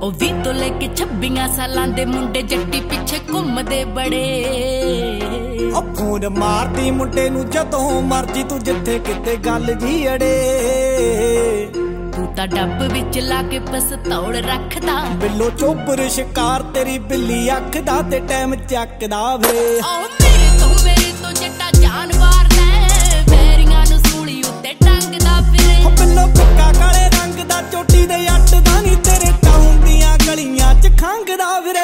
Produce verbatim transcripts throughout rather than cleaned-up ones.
ਉਹ ਵੀ ਤੋਂ ਲੈ ਕੇ ਛੱਬੀਆਂ ਸਾਲਾਂ ਦੇ ਮੁੰਡੇ ਜੱਟੀ ਪਿੱਛੇ ਘੁੰਮਦੇ ਬੜੇ। ਉਹ ਫੋਨ ਮਾਰਦੀ ਮੁੰਡੇ ਨੂੰ ਜਦੋਂ ਮਰਜੀ ਤੂੰ ਜਿੱਥੇ ਕਿਤੇ ਗੱਲ ਜੀ ਅੜੇ। ਤੂੰ ਤਾਂ ਡੱਬ ਵਿੱਚ ਲਾ ਕੇ ਪਸਤੌਲ ਰੱਖਦਾ, ਬਿੱਲੋ ਚੋਬਰ ਸ਼ਿਕਾਰ ਤੇਰੀ ਬਿੱਲੀ ਅੱਖ ਦਾ ਤੇ ਟਾਈਮ ਚੱਕਦਾ ਵੇ। ਓ ਮੇਰੇ ਤੋਂ ਮੇਰੇ ਤੋਂ ਜੱਟਾ ਜਾਨਵਰ ਲੈ ਵੈਰੀਆਂ ਨੂੰ ਸੂਲੀ ਉੱਤੇ ਟੰਗਦਾ ਫਿਰੇ। ਉਹ ਬਿੱਲੋ ਫਿੱਕਾ ਕਾਲੇ ਰੰਗ ਦਾ ਚੋਟੀ ਦੇ ਅੱਟ ਦਾ ਨੀ ਤੇਰੇ ਟਾਊਨ ਦੀਆਂ ਗਲੀਆਂ ਚ ਖੰਗਦਾ ਫਿਰੇ।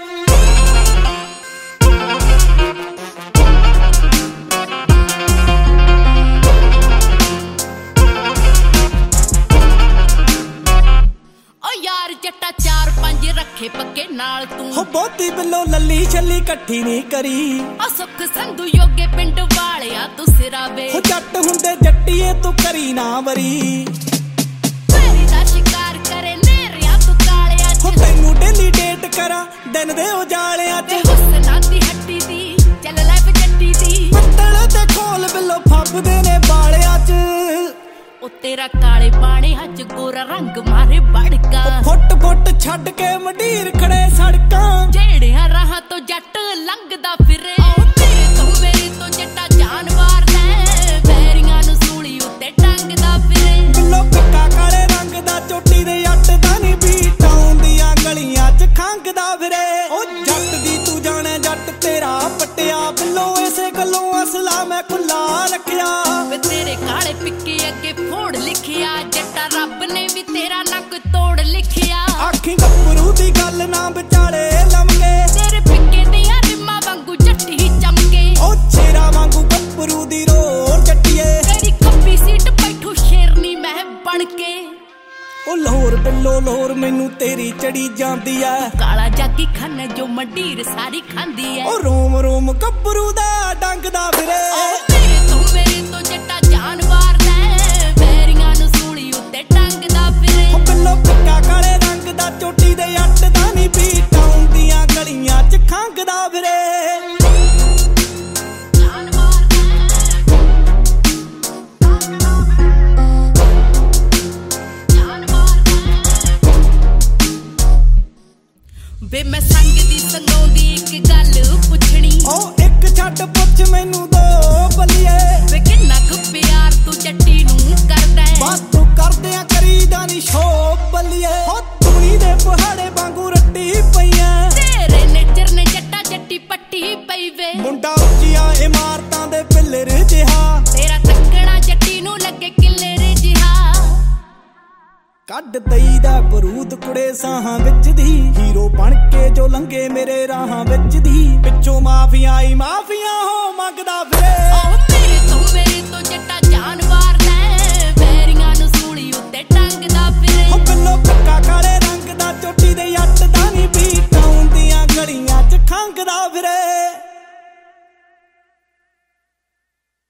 ਜੱਟਾ ਚਾਰ ਪੰਜ ਰੱਖੇ ਪੱਕੇ ਨਾਲ ਤੂੰ, ਹੋ ਬਹੁਤੀ ਬਿੱਲੋ ਲੱਲੀ ਛੱਲੀ ਇਕੱਠੀ ਨਹੀਂ ਕਰੀ। ਆ ਸੁੱਖ ਸੰਧੂ ਯੋਗੇ ਪਿੰਡ ਵਾਲਿਆ ਤੂੰ ਸਿਰਾ ਵੇ। ਹੋ ਜੱਟ ਹੁੰਦੇ ਜੱਟੀਏ ਤੂੰ ਕਰੀ ਨਾ ਵਰੀ, ਮੇਰੀ ਦਾ ਸ਼ਿਕਾਰ ਕਰੇ ਨੇਰਿਆ ਤੂੰ ਕਾਲਿਆ ਚ। ਹੋ ਤੈਨੂੰ ਡੇਲੀ ਡੇਟ ਕਰਾਂ ਦਿਨ ਦੇ ਉਜਾਲਿਆਂ ਚ। ਹੁਸਨਾਂ ਦੀ ਹੱਟੀ ਦੀ ਚੱਲ ਲੈ ਜੱਟੀ ਦੀ, ਪੱਤਲ ਤੇ ਖੋਲ ਬਿੱਲੋ ਫੱਬਦੇ ਨੇ ਬਾਲਿਆਂ ਚ। ਉਹ ਤੇਰਾ ਕਾਲੇ ਪਾਣੀ ਹੱਜ ਗੋਰਾ ਰੰਗ ਮਾਰੇ ਬੜਕਾ। ਫੁੱਟ ਫੁੱਟ ਛੱਡ ਕੇ ਮੰਡੀਰ ਖੜੇ ਸੜਕਾਂ, ਜਿਹੜਿਆਂ ਰਾਹਾਂ ਤੋਂ ਜੱਟ ਲੰਘਦਾ ਫਿਰੇ। ਓ ਮੇਰੇ ਤੋਂ ਮੇਰੇ ਤੋਂ ਜੱਟਾ ਜਾਨਵਰ ਲੈ ਵੈਰੀਆਂ ਨੂੰ ਸੂਲੀ ਉੱਤੇ ਟੰਗਦਾ ਫਿਰੇ। ਬਿੱਲੋ ਫਿੱਕਾ ਕਾਲੇ ਰੰਗ ਦਾ ਚੋਟੀ ਦੇ ਅੱਟ ਦਾ ਨੀ ਵੀ ਟਾਊਨ ਦੀਆਂ ਗਲੀਆਂ ਚ ਖੰਗਦਾ ਫਿਰੇ। ਓ ਜੱਟ ਦੀ ਤੂੰ ਜਾਣੇ ਜੱਟ ਤੇਰਾ ਪੱਟਿਆ ਬਿੱਲੋ, ਇਸੇ ਗੱਲੋਂ ਅਸਲਾ ਮੈਂ ਖੁੱਲਾ ਰੱਖਿਆ। ਵੇ ਤੇਰੇ ਕਾਲੇ ਪਿੱਕੇ ਅੱਗੇ ਫੋੜ ਲਿਖਿਆ, ਜੱਟਾ ਰੱਬ ਨੇ ਵੀ ਤੇਰਾ ਨੱਕ ਤੋੜ ਲਿਖਿਆ। ਆਖੀ ਗੱਭਰੂ ਦੀ ਗੱਲ ਨਾ ਵਿਚਾਲੇ ਲੰਮਗੇ, ਤੇਰੇ ਪਿੱਕੇ ਦੀਆਂ ਰਿੰਮਾਂ ਵਾਂਗੂ ਜੱਟੀ ਚਮਕੇ। ਓ ਸ਼ੇਰਾਂ ਵਾਂਗੂ ਗੱਭਰੂ ਦੀ ਰੋਰ ਜੱਟੀਏ, ਤੇਰੀ ਕੱਪੀ ਸੀਟ ਬੈਠੂ ਸ਼ੇਰਨੀ ਮੈਂ ਬਣ ਕੇ। ਓ ਲਾਹੌਰ ਬਿੱਲੋ ਲਾਹੌਰ ਮੈਨੂੰ ਤੇਰੀ ਚੜੀ ਜਾਂਦੀ ਐ। ਕਾਲਾ ਜਾਗੀ ਖਾਨਾ ਜੋ ਮੰਡੀਰ ਸਾਰੀ ਖਾਂਦੀ ਐ। ਓ ਰੋਮ ਰੋਮ ਗੱਭਰੂ ਦਾ ਡੰਗਦਾ ਫਿਰੇ। ਮੇਰੇ ਤੋਂ ਮੇਰੇ ਤੋਂ ਜੱਟਾ ਜਾਨਵਰ ਲੈ ਵੈਰੀਆਂ ਨੂੰ ਸੂਲੀ ਉੱਤੇ ਟੰਗਦਾ ਫਿਰੇ। ਓ ਬਿੱਲੋ ਫਿੱਕਾ ਕਾਲੇ ਰੰਗ ਦਾ ਚੋਟੀ ਦੇ ਅੱਟ ਦਾ ਨੀ ਵੀ ਟਾਊਨ ਦੀਆਂ ਗਲੀਆਂ ਚ ਖੰਗਦਾ ਫਿਰੇ। ਵੇ ਮੈਂ ਸੰਗ ਦੀ ਸੰਗਾਉਂਦੀ ਇੱਕ ਗੱਲ ਪੁੱਛਣੀ, ਓ ਇੱਕ ਛੱਡ ਪੁੱਛ ਮੈਨੂੰ ਦੋ ਬੱਲੀਏ। ਵੇ ਕਿੰਨਾ ਕੁ ਪਿਆਰ ਤੂੰ ਜੱਟੀ ਨੂੰ ਕਰਦਾ ਹੈ, ਬਸ ਤੂੰ ਕਰਦਿਆਂ ਕਰੀਦਾ ਨੀ ਸ਼ੋ ਬੱਲੀਏ। ਹੋ ਤੂੜੀ ਦੇ ਪਹਾੜੇ ਵਾਂਗੂ ਰੱਟੀ ਪਈਆਂ, ਤੇਰੇ ਨੇਚਰ ਨੇ ਜੱਟਾ ਜੱਟੀ ਪੱਟੀ ਪਈ ਵੇ। ਮੁੰਡਾ ਉੱਚੀਆਂ ਇਮਾਰਤਾਂ ਦੇ ਪਿੱਲਰ ਜਿਹਾ, ਤੇਰਾ ਤੱਕਣਾ ਜੱਟੀ ਨੂੰ ਲੱਗੇ ਕਿੱਲਰ ਜਿਹਾ। ਕੱਢ ਦਈਦਾ ਬਰੂਦ ਕੁੜੇ ਸਾਹਾਂ ਵਿੱਚ ਦੀ, ਹੀਰੋ ਬਣ ਕੇ ਜੋ ਲੰਘੇ ਮੇਰੇ ਰਾਹਾਂ ਵਿੱਚ ਦੀ। ਪਿੱਛੋਂ ਮਾਫੀਆਂ ਹੀ ਮਾਫੀਆਂ ਹੋ ਮੰਗਦਾ ਫਿਰੇ। ਓ ਮੇਰੇ ਤੋਂ ਮੇਰੇ ਤੋਂ ਜੱਟਾ ਜਾਨਵਰ ਲੈ ਵੈਰੀਆਂ ਨੂੰ ਸੂਲੀ ਉੱਤੇ ਟੰਗਦਾ ਫਿਰੇ। ਹੋ ਬਿੱਲੋ ਫਿੱਕਾ ਕਾਲੇ